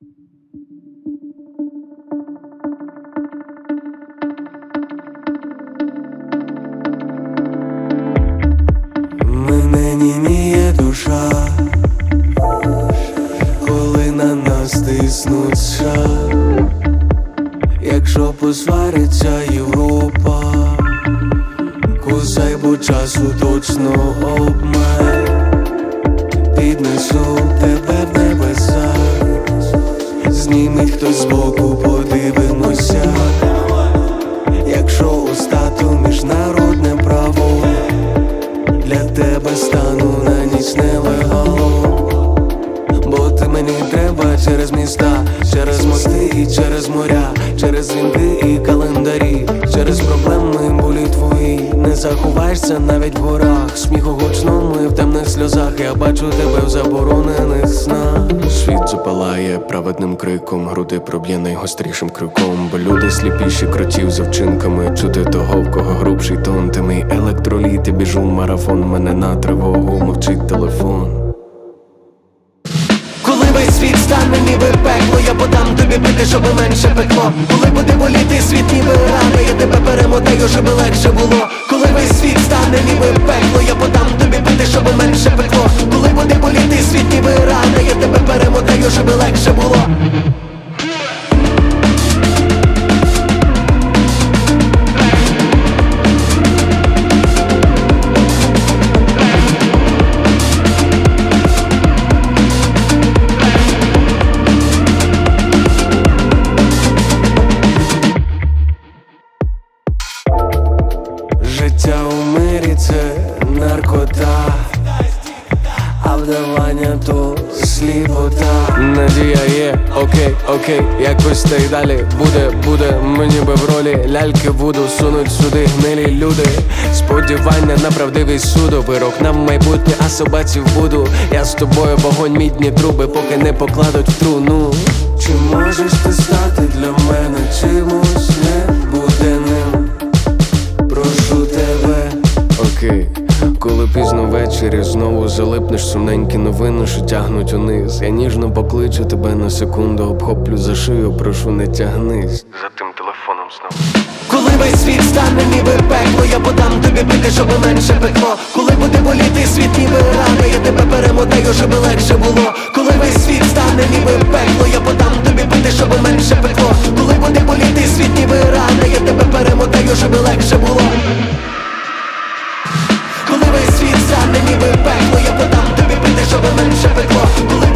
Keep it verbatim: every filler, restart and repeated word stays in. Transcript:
Мене німіє душа, коли на нас тиснуть США. Якщо посвариться Європа, кусай, бо часу точно обмаль. Піднесу тебе в небеса, знімить хтось збоку, подивимося. Якщо у стату міжнародне право, для тебе стану на ніч нелегалом. Бо ти мені треба через міста, через мости і через моря, через дзвінки і календарі, через проблеми болі твої. Не заховаєшся навіть в горах, сміху гучному і в темних сльозах. Я бачу тебе в заборонених снах. Світ запалає праведним криком, груди проб'є найгострішим криком. Бо люди сліпіші кротів за вчинками, чути того, в кого грубший тон. Ти мій електроліт і біжу в марафон, мене на тривогу мовчить телефон. Коли весь світ стане ніби пекло, я подам тобі пити, щоб менше пекло. Коли буде боліти світ ніби рана, я тебе перемотаю, щоб легше було. Коли весь світ стане ніби пекло, я подам тобі пити, щоб менше пекло. Коли буде боліти світ ніби рана, я тебе перемотаю, щоб легше було. Життя у мирі – це наркота, а вдавання то сліпота. Надія є, окей, окей, якось та й далі буде, буде. Мені би в ролі ляльки буду, сунуть сюди гнилі люди. Сподівання на правдивий суд, вирок на майбутнє, а собаці в буду. Я з тобою вогонь, мідні труби, поки не покладуть в труну. Чи можеш ти стати для мене чимось небуденним? Прошу тебе. Окей, коли пізно ввечері знову залипнеш, сумненькі новини, що тягнуть униз. Я ніжно покличу тебе на секунду, обхоплю за шию, прошу не тягнись за тим телефоном знову. Коли весь світ стане ніби пекло, я подам тобі пити, щоб менше пекло. Коли буде боліти світ ніби рана, я тебе перемотаю, щоб легше було. Коли весь світ стане ніби пекло, я подам тобі пити, щоб менше пекло. Коли буде боліти світ ніби рана, я тебе перемотаю, щоб легше було. Коли весь світ стане ніби пекло, я подам тобі пити, щоб менше пекло. Коли